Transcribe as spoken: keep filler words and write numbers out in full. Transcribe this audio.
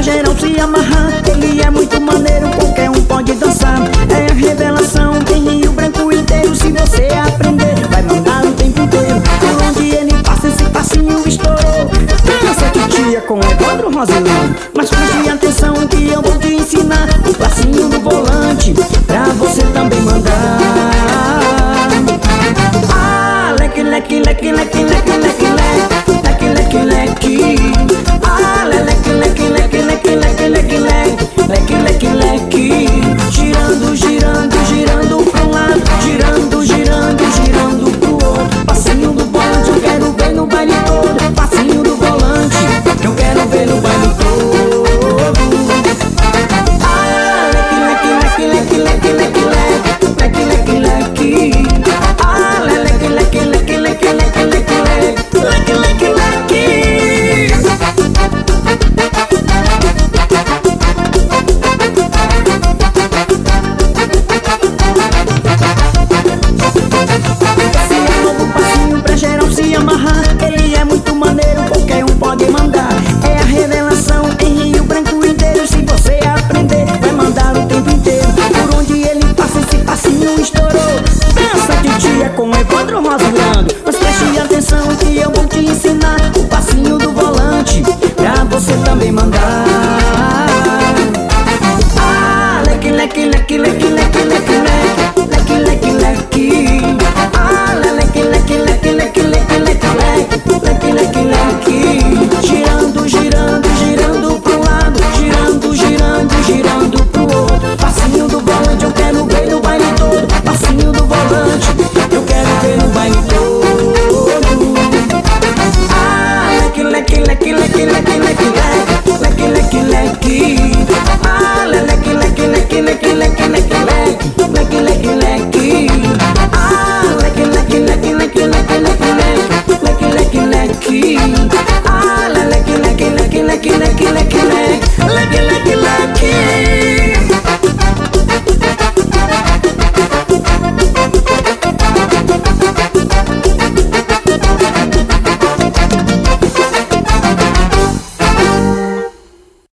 geral se amarrar. Ele é muito maneiro, qualquer um pode dançar. É a revelação em Rio Branco inteiro. Se você aprender, vai mandar o tempo inteiro. Por onde ele passa, esse passinho estourou. Dança titia com Evandro Rosilão. Mas preste atenção que eu vou te ensinar.